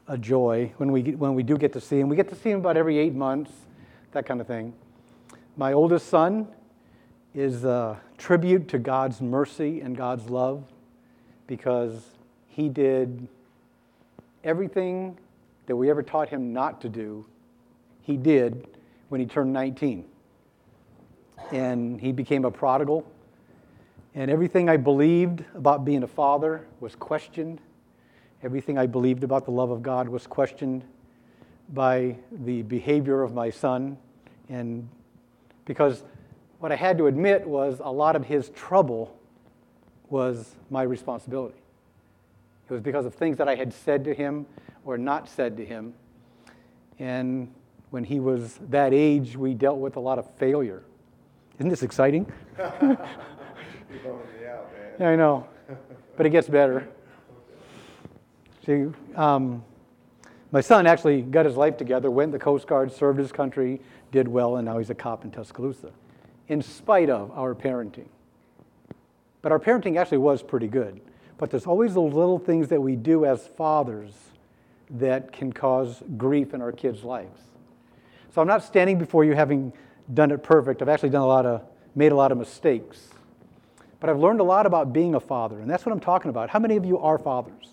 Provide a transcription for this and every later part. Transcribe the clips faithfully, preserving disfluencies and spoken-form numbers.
a joy when we when we do get to see him. We get to see him about every eight months, that kind of thing. My oldest son is a tribute to God's mercy and God's love because he did everything that we ever taught him not to do, he did when he turned nineteen. And he became a prodigal. And everything I believed about being a father was questioned. Everything I believed about the love of God was questioned by the behavior of my son. And because what I had to admit was a lot of his trouble was my responsibility. It was because of things that I had said to him or not said to him. And when he was that age, we dealt with a lot of failure. Isn't this exciting? You're bumming me out, man. Yeah, I know. But it gets better. See, um, my son actually got his life together, went in the Coast Guard, served his country, did well, and now he's a cop in Tuscaloosa, in spite of our parenting. But our parenting actually was pretty good. But there's always those little things that we do as fathers that can cause grief in our kids' lives. So I'm not standing before you having done it perfect. I've actually done a lot of, made a lot of mistakes. But I've learned a lot about being a father, and that's what I'm talking about. How many of you are fathers?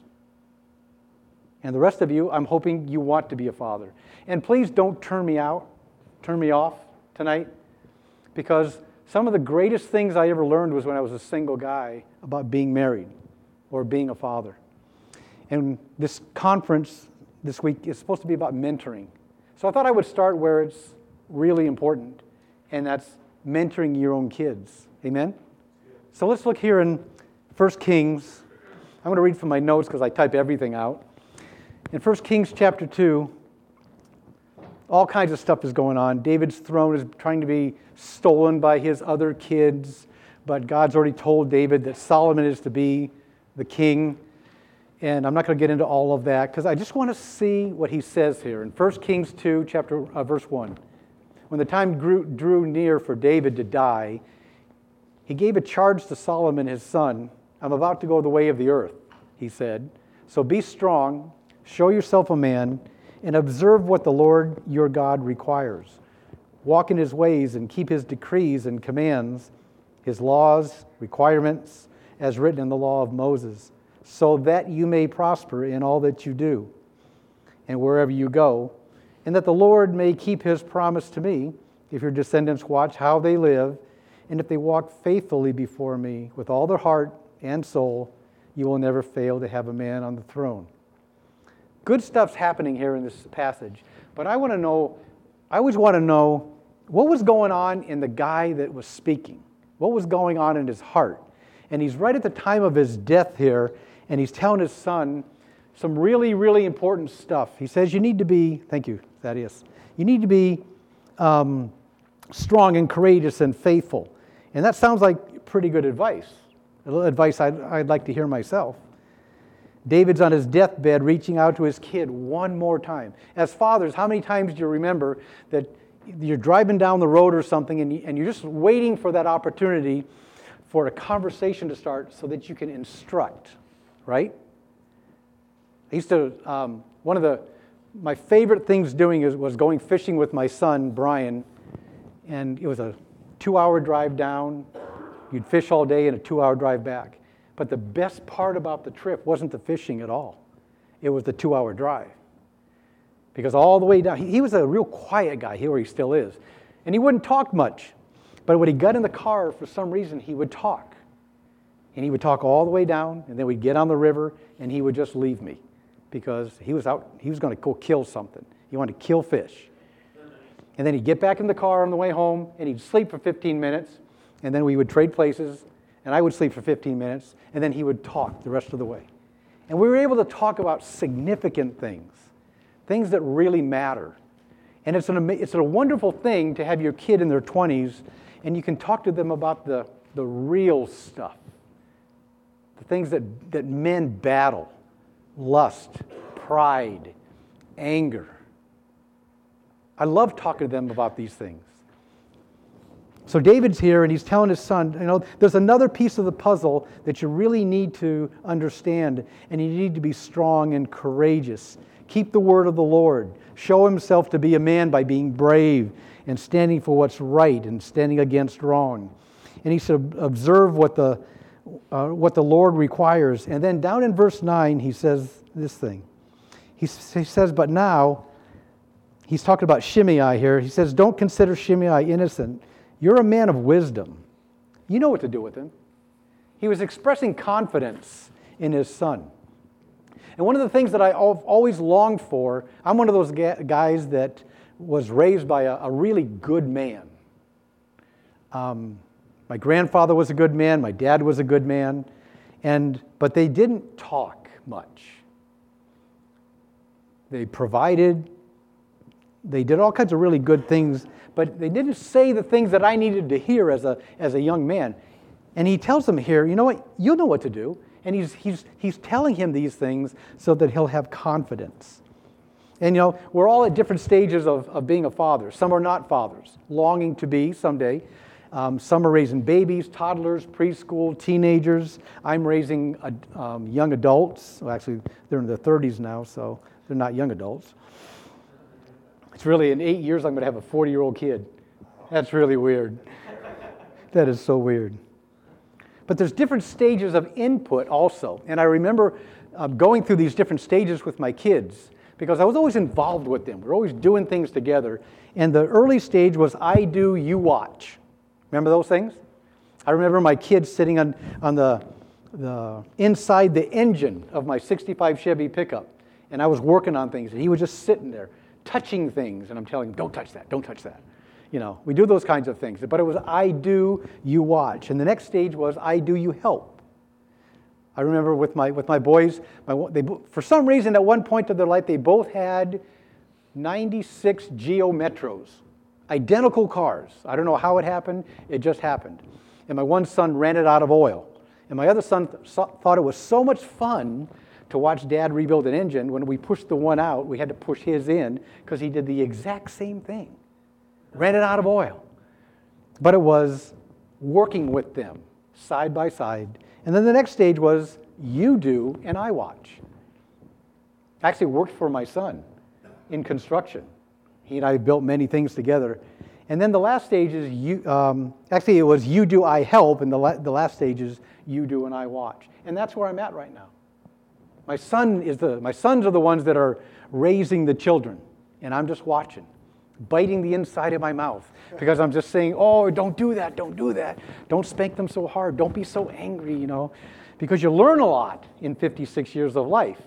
And the rest of you, I'm hoping you want to be a father. And please don't turn me out, turn me off tonight, because some of the greatest things I ever learned was when I was a single guy about being married or being a father. And this conference this week is supposed to be about mentoring. So I thought I would start where it's really important, and that's mentoring your own kids. Amen? So let's look here in First Kings. I'm going to read from my notes because I type everything out. In First Kings chapter two, all kinds of stuff is going on. David's throne is trying to be stolen by his other kids, but God's already told David that Solomon is to be the king. And I'm not going to get into all of that because I just want to see what he says here. In First Kings two, chapter uh, verse one, when the time grew, drew near for David to die, he gave a charge to Solomon his son. I'm about to go the way of the earth, he said. So be strong, show yourself a man, and observe what the Lord your God requires. Walk in his ways and keep his decrees and commands, his laws, requirements, as written in the law of Moses, so that you may prosper in all that you do and wherever you go, and that the Lord may keep his promise to me, if your descendants watch how they live, and if they walk faithfully before me with all their heart and soul, you will never fail to have a man on the throne. Good stuff's happening here in this passage, but I want to know, I always want to know what was going on in the guy that was speaking. What was going on in his heart? And he's right at the time of his death here, and he's telling his son some really, really important stuff. He says, you need to be, thank you, Thaddeus, you need to be um, strong and courageous and faithful. And that sounds like pretty good advice, advice I'd, I'd like to hear myself. David's on his deathbed reaching out to his kid one more time. As fathers, how many times do you remember that you're driving down the road or something and, you, and you're just waiting for that opportunity for a conversation to start so that you can instruct, right? I used to, um, one of the, my favorite things doing is, was going fishing with my son, Brian, and it was a two-hour drive down. You'd fish all day and a two-hour drive back. But the best part about the trip wasn't the fishing at all. It was the two-hour drive. Because all the way down, he, he was a real quiet guy, he, or he still is. And he wouldn't talk much. But when he got in the car, for some reason, he would talk. And he would talk all the way down, and then we'd get on the river, and he would just leave me. Because he was out, he was going to go kill something. He wanted to kill fish. And then he'd get back in the car on the way home, and he'd sleep for fifteen minutes, and then we would trade places, and I would sleep for fifteen minutes, and then he would talk the rest of the way. And we were able to talk about significant things, things that really matter. And it's an it's a wonderful thing to have your kid in their twenties, and you can talk to them about the, the real stuff, the things that, that men battle, lust, pride, anger. I love talking to them about these things. So David's here, and he's telling his son, you know, there's another piece of the puzzle that you really need to understand, and you need to be strong and courageous. keep the word of the Lord, show himself to be a man by being brave and standing for what's right and standing against wrong. And he said, observe what the, uh, what the Lord requires. And then down in verse nine, he says this thing. He, he says, but now, he's talking about Shimei here. He says, don't consider Shimei innocent. You're a man of wisdom. You know what to do with him. He was expressing confidence in his son. And one of the things that I've always longed for, I'm one of those guys that was raised by a, a really good man. Um, my grandfather was a good man. My dad was a good man. And but they didn't talk much. They provided. They did all kinds of really good things, but they didn't say the things that I needed to hear as a as a young man. And he tells them here, you know what? You'll know what to do. And he's he's he's telling him these things so that he'll have confidence. And you know, we're all at different stages of, of being a father. Some are not fathers, longing to be someday. Um, some are raising babies, toddlers, preschool, teenagers. I'm raising uh, um, young adults. Well, actually, they're in their thirties now, so they're not young adults. It's really, in eight years, I'm going to have a forty-year-old kid. That's really weird. That is so weird. But there's different stages of input also. And I remember uh, going through these different stages with my kids because I was always involved with them. We were always doing things together. And the early stage was I do, you watch. Remember those things? I remember my kids sitting on, on the, the inside the engine of my sixty-five Chevy pickup. And I was working on things. And he was just sitting there touching things. And I'm telling him, don't touch that, don't touch that. You know, we do those kinds of things. But it was I do, you watch. And the next stage was I do, you help. I remember with my with my boys, my, they, for some reason at one point of their life, they both had ninety-six Geo Metros, identical cars. I don't know how it happened. It just happened. And my one son ran it out of oil. And my other son th- thought it was so much fun to watch Dad rebuild an engine. When we pushed the one out, we had to push his in because he did the exact same thing. Ran it out of oil. But it was working with them side by side. And then the next stage was you do and I watch. I actually worked for my son in construction. He and I built many things together. And then the last stage is you, um, actually it was you do, I help. And the, la- the last stage is you do and I watch. And that's where I'm at right now. My son is the, my sons are the ones that are raising the children. And I'm just watching. Biting the inside of my mouth because I'm just saying, oh, don't do that, don't do that. Don't spank them so hard. Don't be so angry, you know, because you learn a lot in fifty-six years of life.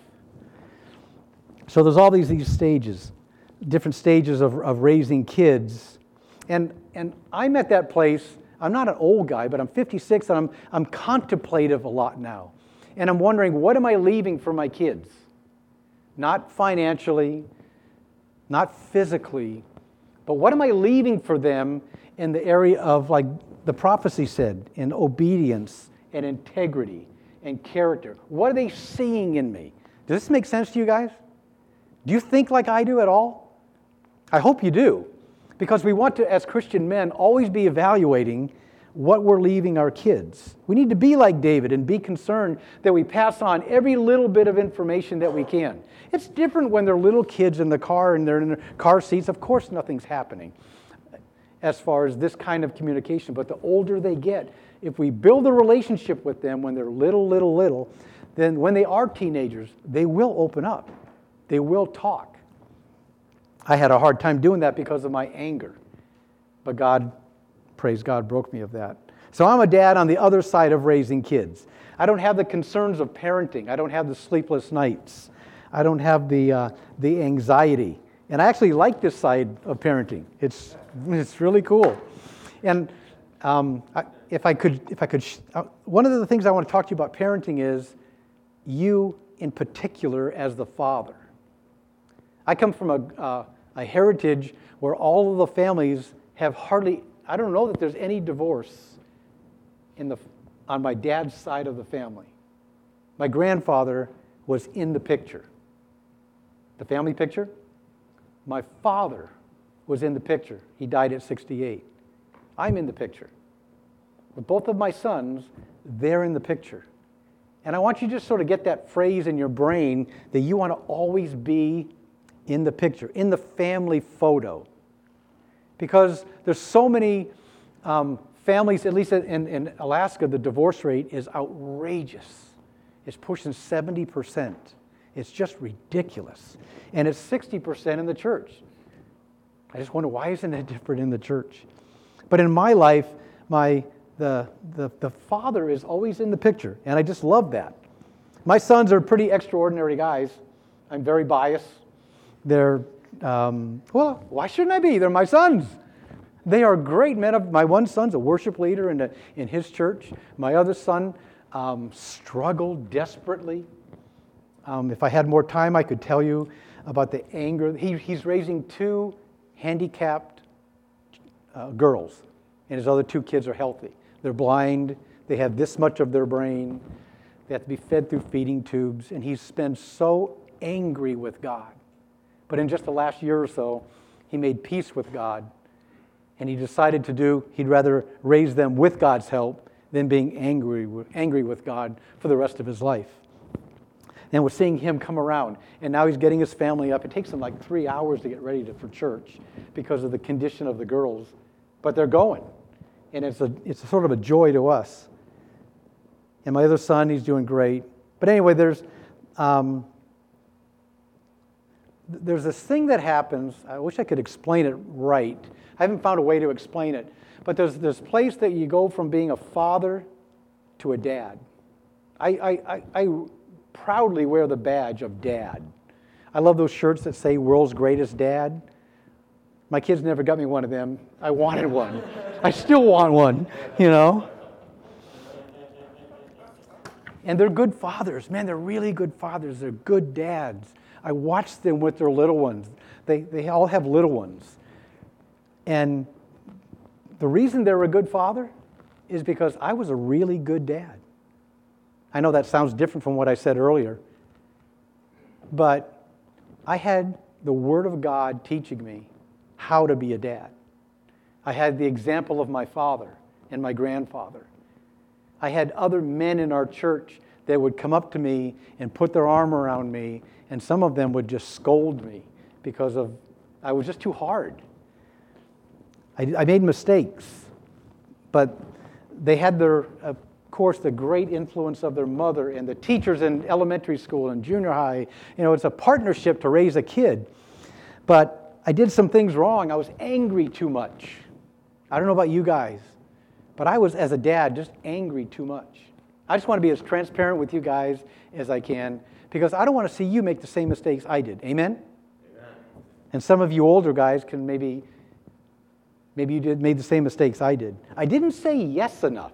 So there's all these, these stages, different stages of, of raising kids. And, and I'm at that place, I'm not an old guy, but I'm fifty-six and I'm, I'm contemplative a lot now. And I'm wondering, what am I leaving for my kids? Not financially, not physically, but what am I leaving for them in the area of, like the prophecy said, in obedience and integrity and character? What are they seeing in me? Does this make sense to you guys? Do you think like I do at all? I hope you do, because we want to, as Christian men, always be evaluating what we're leaving our kids. We need to be like David and be concerned that we pass on every little bit of information that we can. It's different when they're little kids in the car and they're in their car seats. Of course, nothing's happening as far as this kind of communication. But the older they get, if we build a relationship with them when they're little, little, little, then when they are teenagers, they will open up. They will talk. I had a hard time doing that because of my anger. But God, praise God, broke me of that. So I'm a dad on the other side of raising kids. I don't have the concerns of parenting. I don't have the sleepless nights. I don't have the uh, the anxiety. And I actually like this side of parenting. It's it's really cool. And um, I, if I could, if I could, sh- uh, one of the things I want to talk to you about parenting is you in particular as the father. I come from a uh, a heritage where all of the families have hardly. I don't know that there's any divorce in the on my dad's side of the family. My grandfather was in the picture. The family picture? My father was in the picture. He died at sixty-eight. I'm in the picture. With both of my sons, they're in the picture. And I want you to just sort of get that phrase in your brain that you want to always be in the picture, in the family photo. Because there's so many um, families, at least in, in Alaska, the divorce rate is outrageous. It's pushing seventy percent. It's just ridiculous. And it's sixty percent in the church. I just wonder, why isn't it different in the church? But in my life, my the, the, the father is always in the picture, and I just love that. My sons are pretty extraordinary guys. I'm very biased. They're, um, well, why shouldn't I be? They're my sons. They are great men. My one son's a worship leader in, the, in his church. My other son um, struggled desperately. Um, if I had more time, I could tell you about the anger. He, he's raising two handicapped uh, girls, and his other two kids are healthy. They're blind. They have this much of their brain. They have to be fed through feeding tubes, and he's been so angry with God. But in just the last year or so, he made peace with God, and he decided to do, he'd rather raise them with God's help than being angry, angry with God for the rest of his life. And we're seeing him come around, and now he's getting his family up. It takes him like three hours to get ready to, for church because of the condition of the girls, but they're going, and it's a it's a sort of a joy to us. And my other son, he's doing great. But anyway, there's um, there's this thing that happens. I wish I could explain it right. I haven't found a way to explain it, but there's this place that you go from being a father to a dad. I I I. I proudly wear the badge of dad. I love those shirts that say world's greatest dad. My kids never got me one of them. I wanted one. I still want one, you know. And they're good fathers. Man, they're really good fathers. They're good dads. I watch them with their little ones. They, they all have little ones. And the reason they're a good father is because I was a really good dad. I know that sounds different from what I said earlier, but I had the Word of God teaching me how to be a dad. I had the example of my father and my grandfather. I had other men in our church that would come up to me and put their arm around me, and some of them would just scold me because of I was just too hard. I, I made mistakes, but they had their uh, Of course, the great influence of their mother and the teachers in elementary school and junior high. You know, it's a partnership to raise a kid. But I did some things wrong. I was angry too much. I don't know about you guys, but I was, as a dad, just angry too much. I just want to be as transparent with you guys as I can because I don't want to see you make the same mistakes I did. Amen? Amen. And some of you older guys can maybe, maybe you did made the same mistakes I did. I didn't say yes enough.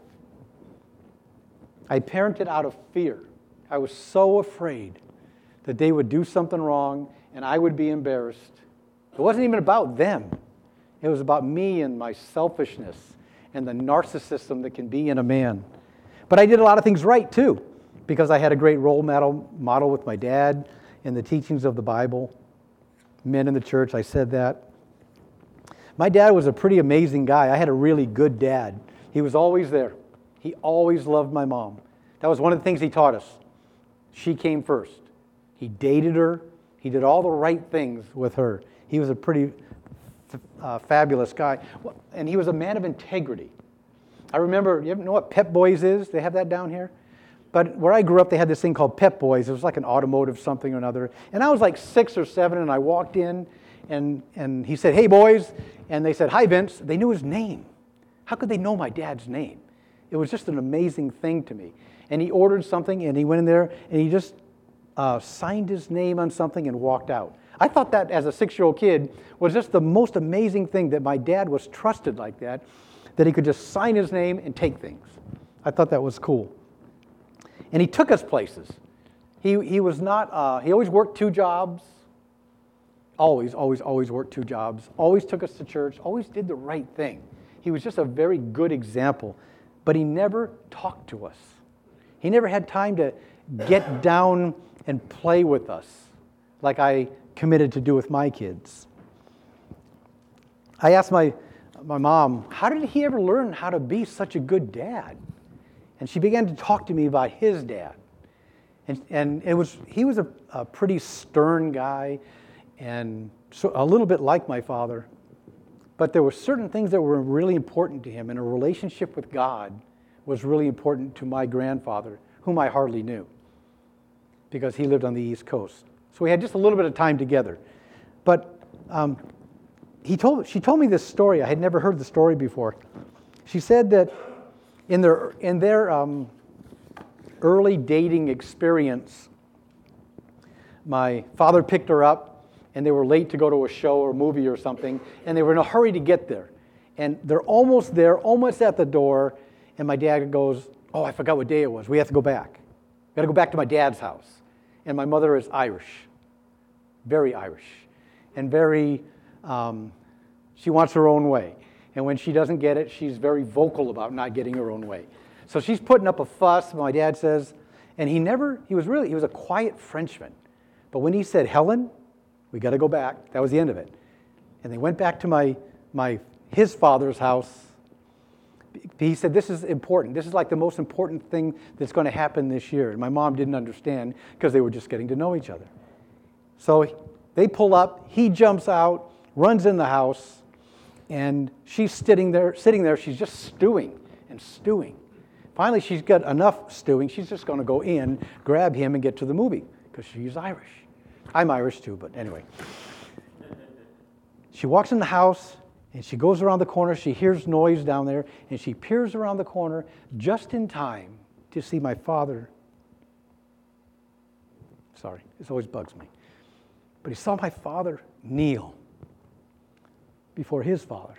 I parented out of fear. I was so afraid that they would do something wrong and I would be embarrassed. It wasn't even about them. It was about me and my selfishness and the narcissism that can be in a man. But I did a lot of things right too, because I had a great role model, model with my dad and the teachings of the Bible. Men in the church, I said that. My dad was a pretty amazing guy. I had a really good dad. He was always there. He always loved my mom. That was one of the things he taught us. She came first. He dated her. He did all the right things with her. He was a pretty uh, fabulous guy. And he was a man of integrity. I remember, you know what Pep Boys is? They have that down here? But where I grew up, they had this thing called Pep Boys. It was like an automotive something or another. And I was like six or seven, and I walked in, and, and he said, "Hey, boys." And they said, "Hi, Vince." They knew his name. How could they know my dad's name? It was just an amazing thing to me. And he ordered something, and he went in there, and he just uh, signed his name on something and walked out. I thought that, as a six-year-old kid, was just the most amazing thing, that my dad was trusted like that, that he could just sign his name and take things. I thought that was cool. And he took us places. He, he was not, uh, he always worked two jobs. Always, always, always worked two jobs. Always took us to church. Always did the right thing. He was just a very good example. But he never talked to us. He never had time to get down and play with us like I committed to do with my kids. I asked my, my mom, how did he ever learn how to be such a good dad? And she began to talk to me about his dad. And, and it was he was a, a pretty stern guy and so a little bit like my father. But there were certain things that were really important to him, and a relationship with God was really important to my grandfather, whom I hardly knew because he lived on the East Coast. So we had just a little bit of time together. But um, he told, she told me this story. I had never heard the story before. She said that in their, in their um, early dating experience, my father picked her up, and they were late to go to a show or movie or something, and they were in a hurry to get there. And they're almost there, almost at the door, and my dad goes, oh, I forgot what day it was. We have to go back. We got to go back to my dad's house. And my mother is Irish, very Irish, and very, um, she wants her own way. And when she doesn't get it, she's very vocal about not getting her own way. So she's putting up a fuss, my dad says, and he never, he was really, he was a quiet Frenchman. But when he said, Helen, we got to go back, that was the end of it. And they went back to my, my his father's house. He said, this is important. This is like the most important thing that's going to happen this year. And my mom didn't understand because they were just getting to know each other. So they pull up, he jumps out, runs in the house, and she's sitting there, sitting there, she's just stewing and stewing. Finally, she's got enough stewing, she's just going to go in, grab him, and get to the movie because she's Irish. I'm Irish too, but anyway. She walks in the house, and she goes around the corner. She hears noise down there, and she peers around the corner just in time to see my father. Sorry, this always bugs me. But he saw my father kneel before his father.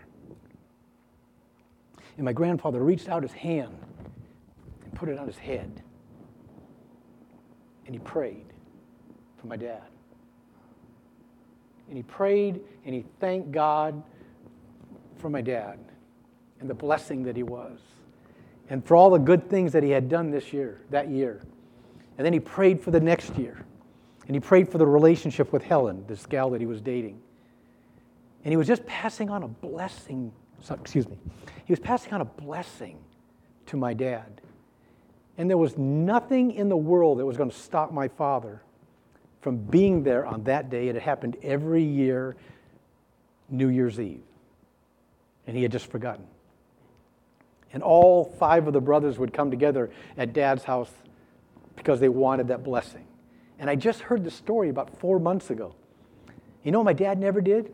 And my grandfather reached out his hand and put it on his head. And he prayed for my dad. And he prayed and he thanked God for my dad and the blessing that he was and for all the good things that he had done this year, that year. And then he prayed for the next year. And he prayed for the relationship with Helen, this gal that he was dating. And he was just passing on a blessing, excuse me, he was passing on a blessing to my dad. And there was nothing in the world that was going to stop my father from being there on that day. It had happened every year, New Year's Eve. And he had just forgotten. And all five of the brothers would come together at Dad's house because they wanted that blessing. And I just heard the story about four months ago. You know what my dad never did?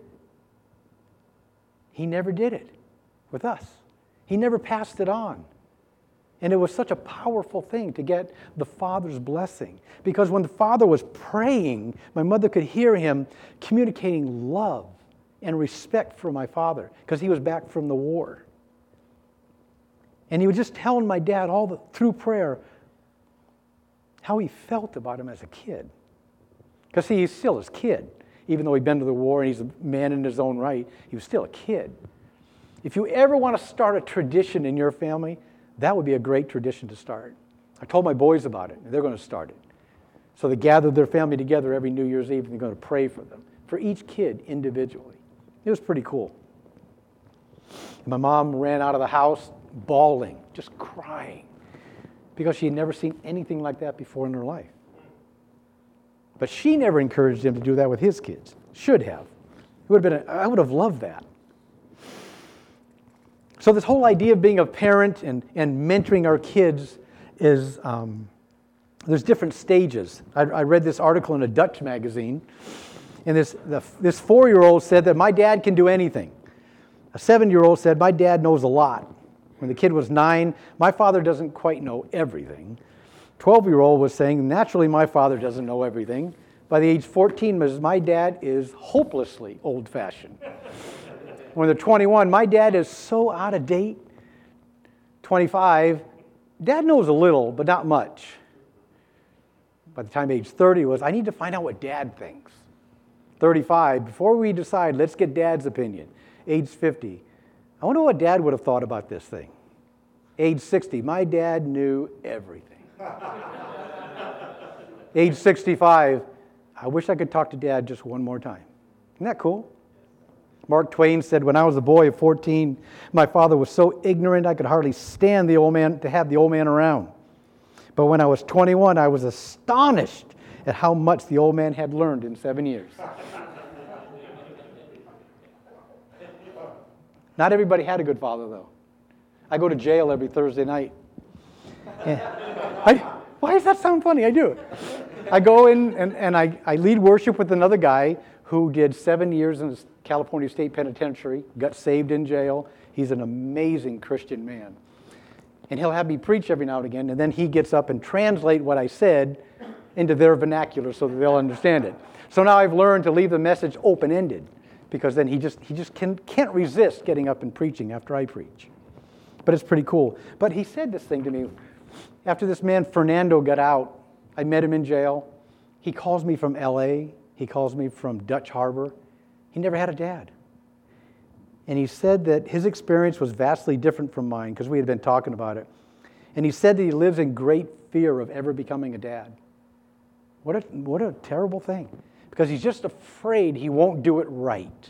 He never did it with us. He never passed it on. And it was such a powerful thing to get the Father's blessing. Because when the Father was praying, my mother could hear him communicating love and respect for my father because he was back from the war. And he was just telling my dad all the, through prayer how he felt about him as a kid. Because see, he's still his kid. Even though he'd been to the war and he's a man in his own right, he was still a kid. If you ever want to start a tradition in your family, that would be a great tradition to start. I told my boys about it, and they're going to start it. So they gathered their family together every New Year's Eve, and they're going to pray for them, for each kid individually. It was pretty cool. And my mom ran out of the house bawling, just crying, because she had never seen anything like that before in her life. But she never encouraged him to do that with his kids. Should have. It would have been. A, I would have loved that. So this whole idea of being a parent and, and mentoring our kids is, um, there's different stages. I, I read this article in a Dutch magazine, and this, the, this four-year-old said that my dad can do anything. A seven-year-old said, my dad knows a lot. When the kid was nine, my father doesn't quite know everything. twelve-year-old was saying, naturally, my father doesn't know everything. By the age fourteen, my dad is hopelessly old-fashioned. When they're twenty-one, my dad is so out of date. twenty-five, dad knows a little, but not much. By the time age thirty was, I need to find out what dad thinks. thirty-five, before we decide, let's get dad's opinion. Age fifty, I wonder what dad would have thought about this thing. Age sixty, my dad knew everything. Age sixty-five, I wish I could talk to dad just one more time. Isn't that cool? Mark Twain said, when I was a boy of fourteen, my father was so ignorant I could hardly stand the old man to have the old man around. But when I was twenty-one, I was astonished at how much the old man had learned in seven years. Not everybody had a good father, though. I go to jail every Thursday night. And I, why does that sound funny? I do. I go in and, and I, I lead worship with another guy who did seven years in the California State Penitentiary, got saved in jail. He's an amazing Christian man. And he'll have me preach every now and again, and then he gets up and translate what I said into their vernacular so that they'll understand it. So now I've learned to leave the message open-ended, because then he just he just can, can't resist getting up and preaching after I preach. But it's pretty cool. But he said this thing to me. After this man Fernando got out, I met him in jail. He calls me from L A. He calls me from Dutch Harbor. He never had a dad. And he said that his experience was vastly different from mine, because we had been talking about it. And he said that he lives in great fear of ever becoming a dad. What a, what a terrible thing. Because he's just afraid he won't do it right.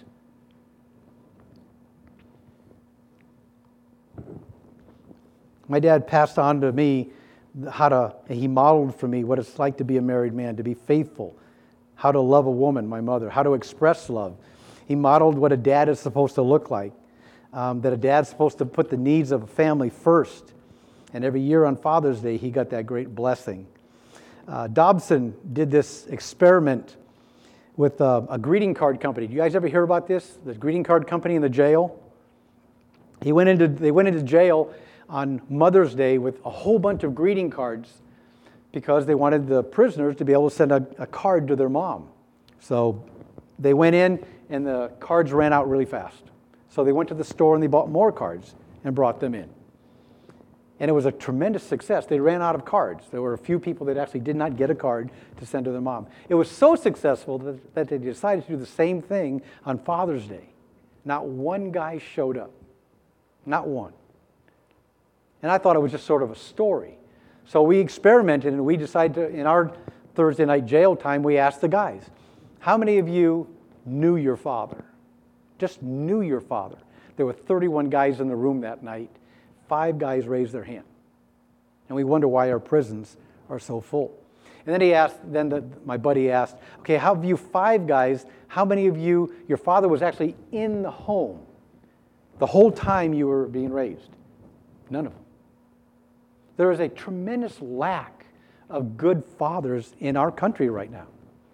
My dad passed on to me how to, he modeled for me what it's like to be a married man, to be faithful, how to love a woman, my mother, how to express love. He modeled what a dad is supposed to look like, um, that a dad's supposed to put the needs of a family first. And every year on Father's Day, he got that great blessing. Uh, Dobson did this experiment with uh, a greeting card company. Do you guys ever hear about this? The greeting card company in the jail? He went into, they went into jail on Mother's Day with a whole bunch of greeting cards because they wanted the prisoners to be able to send a, a card to their mom. So they went in and the cards ran out really fast. So they went to the store and they bought more cards and brought them in. And it was a tremendous success. They ran out of cards. There were a few people that actually did not get a card to send to their mom. It was so successful that, that they decided to do the same thing on Father's Day. Not one guy showed up. Not one. And I thought it was just sort of a story. So we experimented and we decided to, in our Thursday night jail time, we asked the guys, how many of you knew your father? Just knew your father. There were thirty-one guys in the room that night. Five guys raised their hand. And we wonder why our prisons are so full. And then he asked, then the, my buddy asked, okay, how of you five guys, how many of you, your father was actually in the home the whole time you were being raised? None of them. There is a tremendous lack of good fathers in our country right now.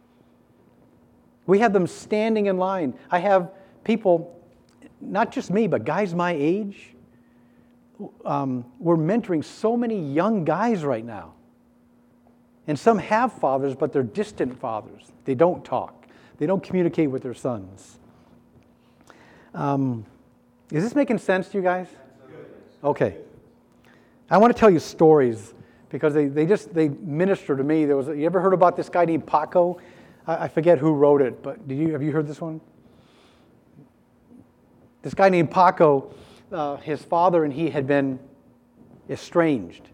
We have them standing in line. I have people, not just me, but guys my age. Um, we're mentoring so many young guys right now. And some have fathers, but they're distant fathers. They don't talk. They don't communicate with their sons. Um, is this making sense to you guys? Okay. I want to tell you stories because they, they just they minister to me. There was you ever heard about this guy named Paco? I, I forget who wrote it, but did you have you heard this one? This guy named Paco, uh, his father and he had been estranged.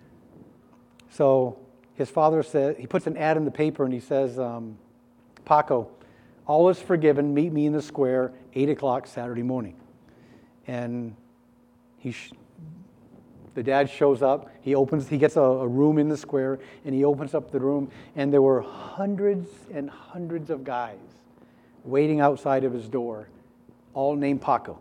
So his father said he puts an ad in the paper and he says, um, Paco, all is forgiven. Meet me in the square, eight o'clock Saturday morning. And he. Sh- The dad shows up, he opens, he gets a, a room in the square, and he opens up the room, and there were hundreds and hundreds of guys waiting outside of his door, all named Paco.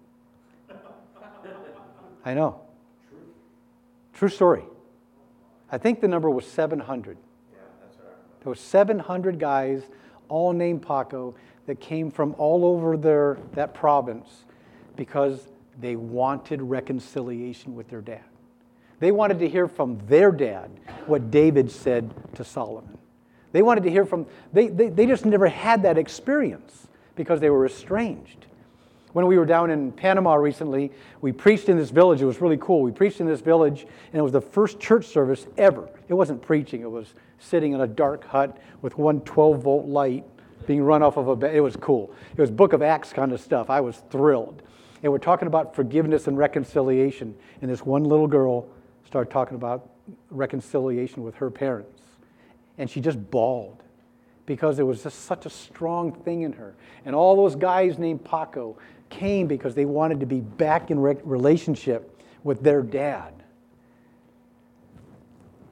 I know. True story. I think the number was seven hundred. Yeah, that's right. There were seven hundred guys, all named Paco, that came from all over their that province because they wanted reconciliation with their dad. They wanted to hear from their dad what David said to Solomon. They wanted to hear from, they, they, they just never had that experience because they were estranged. When we were down in Panama recently, we preached in this village. It was really cool. We preached in this village, and it was the first church service ever. It wasn't preaching. It was sitting in a dark hut with one twelve-volt light being run off of a bed. It was cool. It was Book of Acts kind of stuff. I was thrilled. And we're talking about forgiveness and reconciliation. And this one little girl started talking about reconciliation with her parents. And she just bawled because it was just such a strong thing in her. And all those guys named Paco came because they wanted to be back in re- relationship with their dad.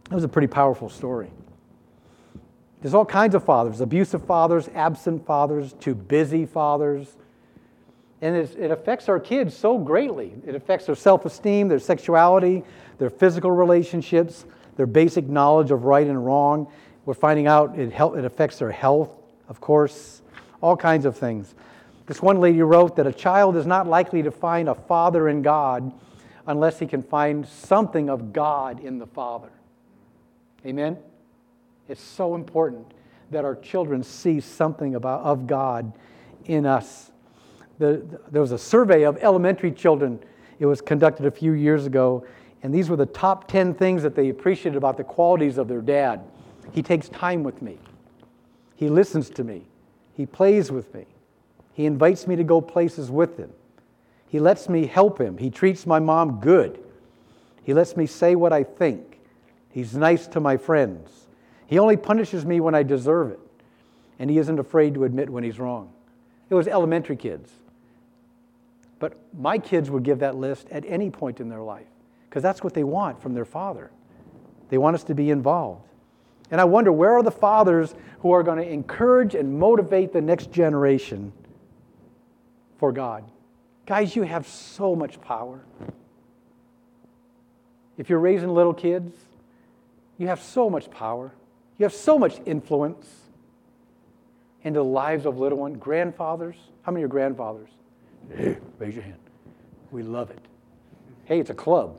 That was a pretty powerful story. There's all kinds of fathers, abusive fathers, absent fathers, too busy fathers. And it, it affects our kids so greatly. It affects their self-esteem, their sexuality, their physical relationships, their basic knowledge of right and wrong. We're finding out it, help, it affects their health, of course, all kinds of things. This one lady wrote that a child is not likely to find a father in God unless he can find something of God in the father. Amen? It's so important that our children see something about of God in us. The, there was a survey of elementary children. It was conducted a few years ago, and these were the top ten things that they appreciated about the qualities of their dad. He takes time with me. He listens to me. He plays with me. He invites me to go places with him. He lets me help him. He treats my mom good. He lets me say what I think. He's nice to my friends. He only punishes me when I deserve it. And he isn't afraid to admit when he's wrong. It was elementary kids. But my kids would give that list at any point in their life because that's what they want from their father. They want us to be involved. And I wonder, where are the fathers who are going to encourage and motivate the next generation for God? Guys, you have so much power. If you're raising little kids, you have so much power. You have so much influence into the lives of little ones. Grandfathers, how many are grandfathers? Hey, raise your hand. We love it. Hey, it's a club.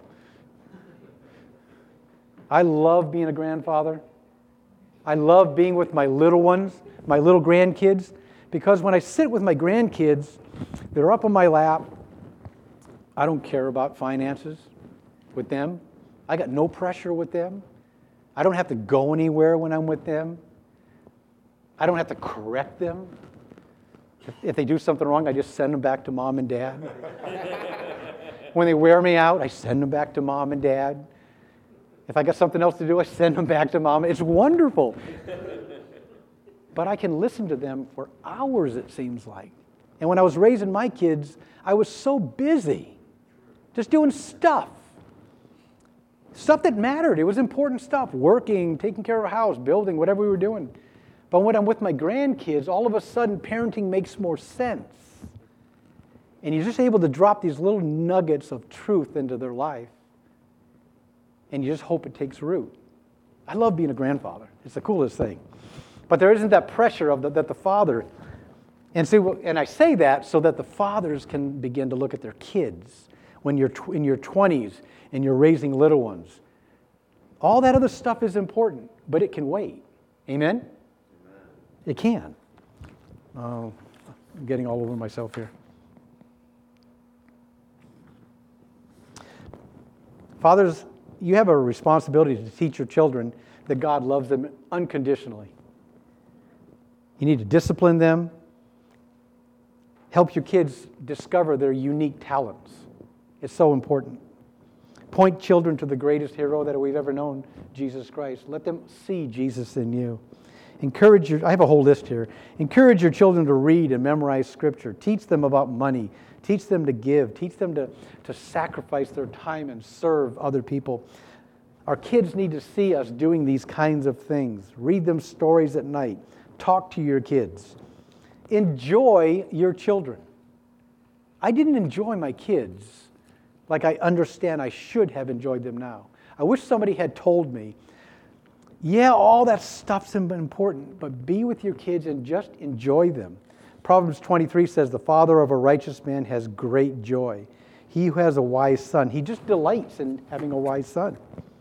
I love being a grandfather. I love being with my little ones, my little grandkids, because when I sit with my grandkids, they're up on my lap. I don't care about finances with them. I got no pressure with them. I don't have to go anywhere when I'm with them. I don't have to correct them. If, if they do something wrong, I just send them back to mom and dad. When they wear me out, I send them back to mom and dad. If I got something else to do, I send them back to mom. It's wonderful. But I can listen to them for hours, it seems like. And when I was raising my kids, I was so busy just doing stuff. Stuff that mattered. It was important stuff. Working, taking care of a house, building, whatever we were doing. But when I'm with my grandkids, all of a sudden parenting makes more sense. And you're just able to drop these little nuggets of truth into their life. And you just hope it takes root. I love being a grandfather. It's the coolest thing. But there isn't that pressure of the, that the father, and see, and I say that so that the fathers can begin to look at their kids when you're tw- in your twenties and you're raising little ones. All that other stuff is important, but it can wait. Amen? Amen. It can. Oh, I'm getting all over myself here. Fathers, you have a responsibility to teach your children that God loves them unconditionally. You need to discipline them, help your kids discover their unique talents. It's so important. Point children to the greatest hero that we've ever known, Jesus Christ. Let them see Jesus in you. Encourage your, I have a whole list here. Encourage your children to read and memorize Scripture. Teach them about money. Teach them to give. Teach them to, to sacrifice their time and serve other people. Our kids need to see us doing these kinds of things. Read them stories at night. Talk to your kids. Enjoy your children. I didn't enjoy my kids like I understand I should have enjoyed them now. I wish somebody had told me, yeah, all that stuff's important, but be with your kids and just enjoy them. Proverbs twenty-three says, the father of a righteous man has great joy. He who has a wise son, he just delights in having a wise son.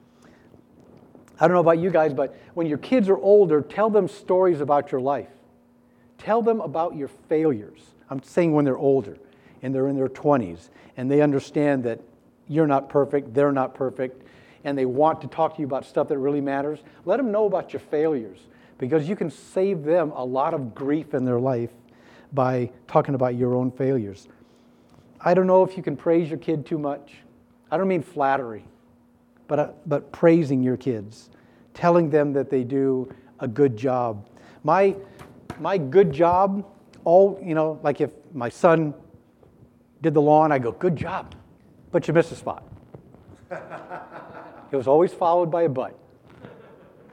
I don't know about you guys, but when your kids are older, tell them stories about your life. Tell them about your failures. I'm saying when they're older and they're in their twenties and they understand that you're not perfect, they're not perfect, and they want to talk to you about stuff that really matters. Let them know about your failures because you can save them a lot of grief in their life by talking about your own failures. I don't know if you can praise your kid too much. I don't mean flattery, but, uh, but praising your kids, telling them that they do a good job. My, my good job, all, you know, like if my son did the lawn, I go, good job, but you missed a spot. It was always followed by a but.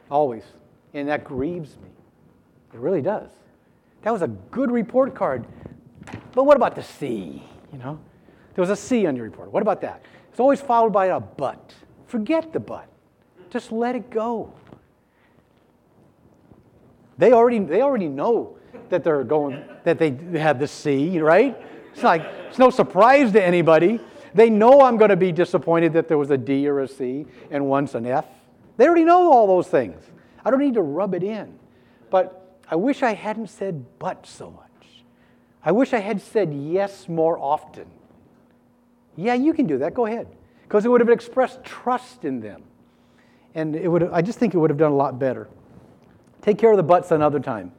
Always. And that grieves me. It really does. That was a good report card. But what about the C? You know? There was a C on your report. What about that? It's always followed by a but. Forget the but. Just let it go. They already, they already know that they're going, that they have the C, right? It's like, it's no surprise to anybody. They know I'm going to be disappointed that there was a D or a C and once an F. They already know all those things. I don't need to rub it in. But I wish I hadn't said but so much. I wish I had said yes more often. Yeah, you can do that. Go ahead. Because it would have expressed trust in them. And it would have, I just think it would have done a lot better. Take care of the buts another time.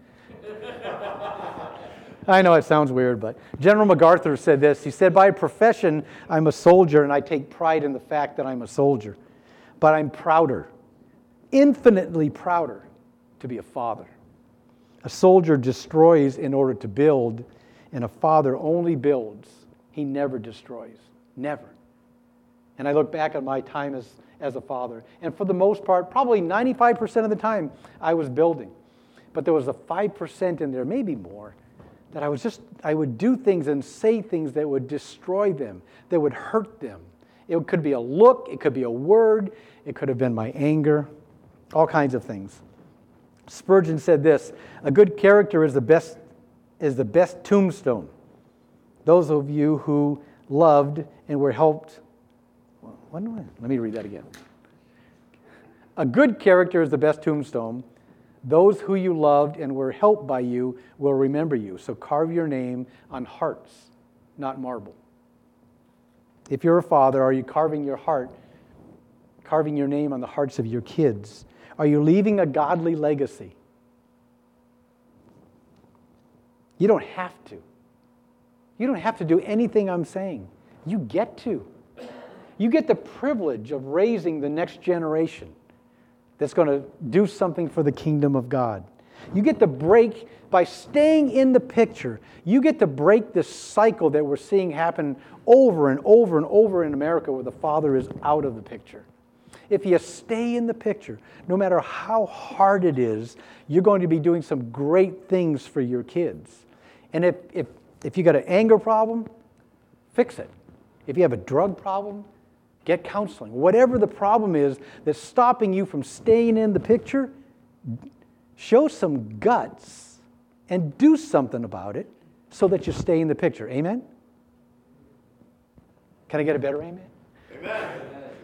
I know it sounds weird, but General MacArthur said this. He said, by profession, I'm a soldier, and I take pride in the fact that I'm a soldier. But I'm prouder, infinitely prouder, to be a father. A soldier destroys in order to build, and a father only builds. He never destroys. Never. And I look back at my time as, as a father, and for the most part, probably ninety-five percent of the time, I was building. But there was a five percent in there, maybe more, that I was just, I would do things and say things that would destroy them, that would hurt them. It could be a look, it could be a word, it could have been my anger, all kinds of things. Spurgeon said this, a good character is the best, is the best tombstone. Those of you who loved and were helped, what do I, let me read that again. A good character is the best tombstone. Those who you loved and were helped by you will remember you. So carve your name on hearts, not marble. If you're a father, are you carving your heart, carving your name on the hearts of your kids? Are you leaving a godly legacy? You don't have to. You don't have to do anything I'm saying. You get to. You get the privilege of raising the next generation that's going to do something for the kingdom of God. You get to break, by staying in the picture, you get to break this cycle that we're seeing happen over and over and over in America where the father is out of the picture. If you stay in the picture, no matter how hard it is, you're going to be doing some great things for your kids. And if, if, if you got an anger problem, fix it. If you have a drug problem, get counseling. Whatever the problem is that's stopping you from staying in the picture, show some guts and do something about it so that you stay in the picture. Amen? Can I get a better amen? Amen.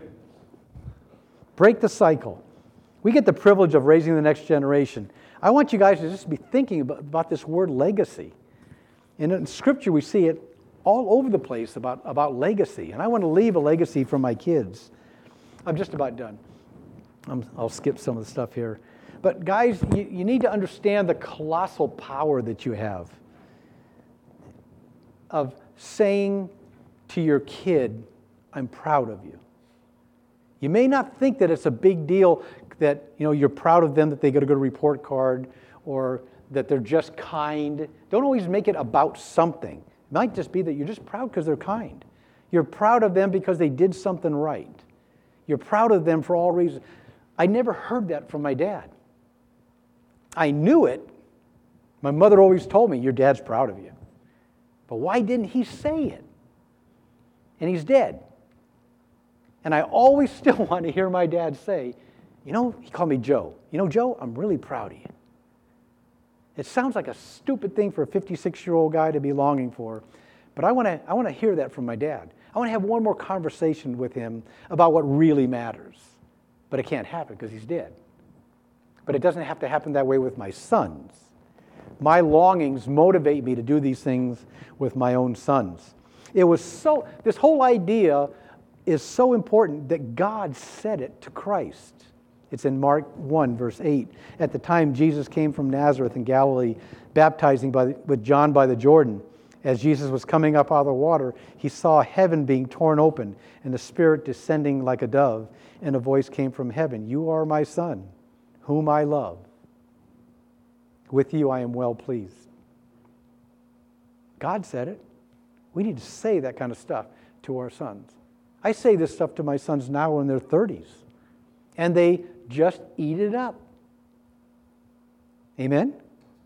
Break the cycle. We get the privilege of raising the next generation. I want you guys to just be thinking about, about this word legacy. And in Scripture, we see it all over the place about, about legacy. And I want to leave a legacy for my kids. I'm just about done. I'm, I'll skip some of the stuff here. But guys, you, you need to understand the colossal power that you have of saying to your kid, I'm proud of you. You may not think that it's a big deal that, you know, you're proud of them that they get a good report card or that they're just kind. Don't always make it about something. It might just be that you're just proud because they're kind. You're proud of them because they did something right. You're proud of them for all reasons. I never heard that from my dad. I knew it. My mother always told me, your dad's proud of you. But why didn't he say it? And he's dead. And I always still want to hear my dad say, you know, he called me Joe. You know, Joe, I'm really proud of you. It sounds like a stupid thing for a fifty-six-year-old guy to be longing for, but I want to I want to hear that from my dad. I want to have one more conversation with him about what really matters. But it can't happen because he's dead. But it doesn't have to happen that way with my sons. My longings motivate me to do these things with my own sons. It was so, this whole idea is so important that God said it to Christ. It's in Mark one, verse eight. At the time Jesus came from Nazareth in Galilee, baptizing by the, with John by the Jordan. As Jesus was coming up out of the water, he saw heaven being torn open and the Spirit descending like a dove. And a voice came from heaven, you are my Son, whom I love. With you I am well pleased. God said it. We need to say that kind of stuff to our sons. I say this stuff to my sons now in their thirties. And they just eat it up. Amen?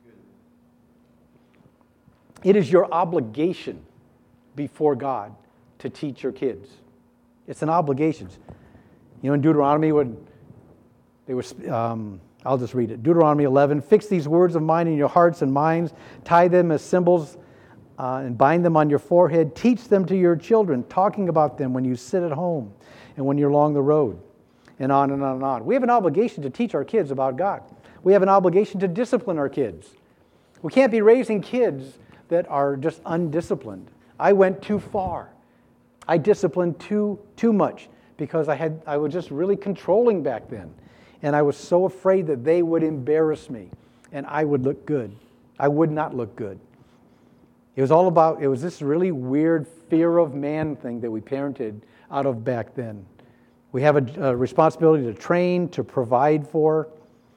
It is your obligation before God to teach your kids. It's an obligation. You know, in Deuteronomy, when they were, um, I'll just read it. Deuteronomy eleven, fix these words of mine in your hearts and minds, tie them as symbols uh, and bind them on your forehead. Teach them to your children, talking about them when you sit at home and when you're along the road, and on and on and on. We have an obligation to teach our kids about God. We have an obligation to discipline our kids. We can't be raising kids that are just undisciplined. I went too far. I disciplined too too much because I had I was just really controlling back then. And I was so afraid that they would embarrass me and I would look good. I would not look good. It was all about, it was this really weird fear of man thing that we parented out of back then. We have a, a responsibility to train, to provide for.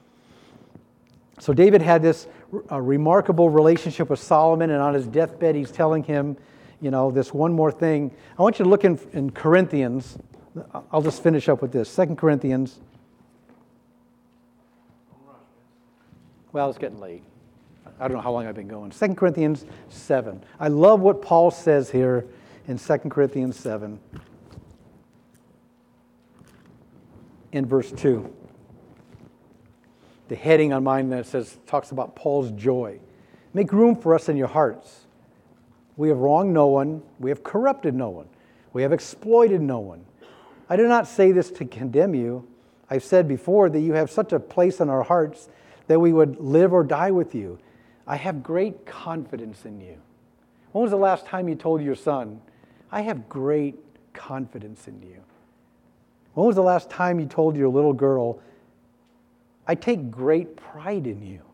So David had this uh, remarkable relationship with Solomon, and on his deathbed he's telling him, you know, this one more thing. I want you to look in, in Corinthians. I'll just finish up with this. Second Corinthians. Well, it's getting late. I don't know how long I've been going. Second Corinthians seven. I love what Paul says here in Second Corinthians seven. In verse two. The heading on mine that says, talks about Paul's joy. Make room for us in your hearts. We have wronged no one. We have corrupted no one. We have exploited no one. I do not say this to condemn you. I've said before that you have such a place in our hearts that we would live or die with you. I have great confidence in you. When was the last time you told your son, I have great confidence in you? When was the last time you told your little girl, I take great pride in you?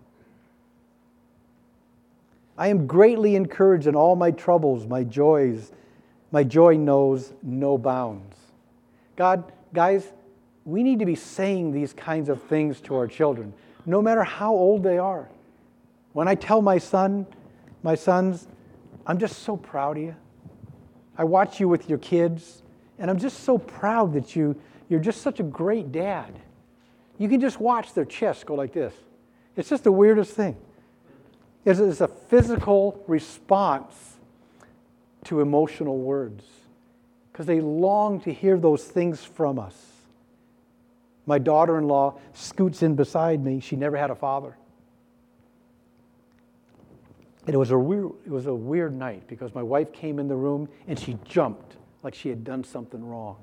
I am greatly encouraged in all my troubles, my joys. My joy knows no bounds. God, guys, we need to be saying these kinds of things to our children, no matter how old they are. When I tell my son, my sons, I'm just so proud of you. I watch you with your kids, and I'm just so proud that you, you're just such a great dad. You can just watch their chests go like this. It's just the weirdest thing. It's, it's a physical response to emotional words because they long to hear those things from us. My daughter-in-law scoots in beside me. She never had a father. And it was a weird, it was a weird night because my wife came in the room and she jumped like she had done something wrong.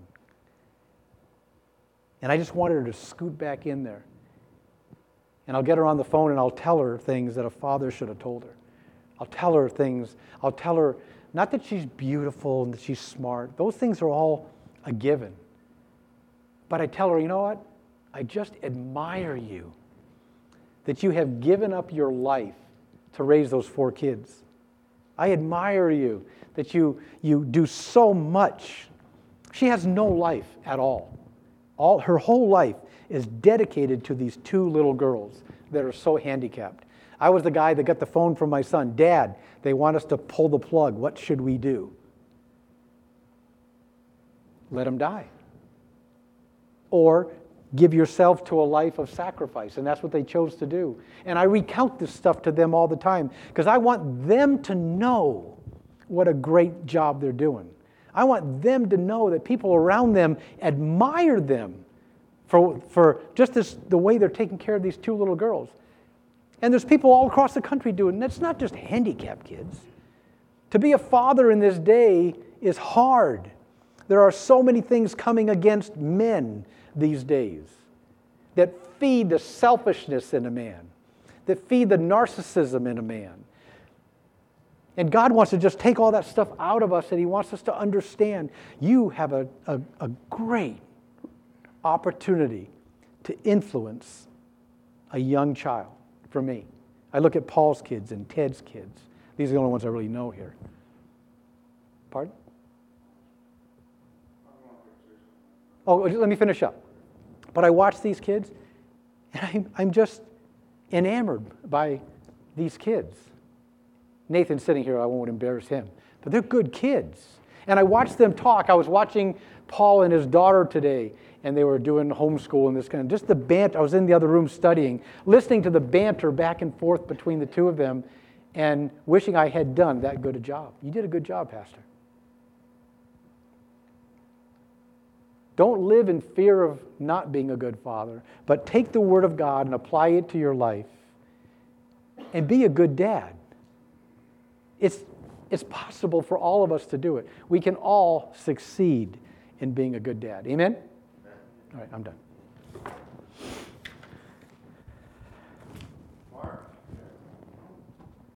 And I just wanted her to scoot back in there. And I'll get her on the phone and I'll tell her things that a father should have told her. I'll tell her things. I'll tell her, not that she's beautiful and that she's smart. Those things are all a given. But I tell her, you know what? I just admire you that you have given up your life to raise those four kids. I admire you that you, you do so much. She has no life at all. All her whole life is dedicated to these two little girls that are so handicapped. I was the guy that got the phone from my son. Dad, they want us to pull the plug. What should we do? Let them die. Or give yourself to a life of sacrifice. And that's what they chose to do. And I recount this stuff to them all the time because I want them to know what a great job they're doing. I want them to know that people around them admire them for, for just this, the way they're taking care of these two little girls. And there's people all across the country doing it. It's not just handicapped kids. To be a father in this day is hard. There are so many things coming against men these days that feed the selfishness in a man, that feed the narcissism in a man. And God wants to just take all that stuff out of us, and He wants us to understand you have a, a, a great opportunity to influence a young child. For me, I look at Paul's kids and Ted's kids. These are the only ones I really know here. Pardon? Oh, let me finish up. But I watch these kids, and I'm, I'm just enamored by these kids. Nathan's sitting here, I won't embarrass him. But they're good kids. And I watch them talk. I was watching Paul and his daughter today, and they were doing homeschool and this kind of, just the banter. I was in the other room studying, listening to the banter back and forth between the two of them, and wishing I had done that good a job. You did a good job, Pastor. Don't live in fear of not being a good father, but take the Word of God and apply it to your life and be a good dad. It's, it's possible for all of us to do it. We can all succeed in being a good dad. Amen? All right, I'm done.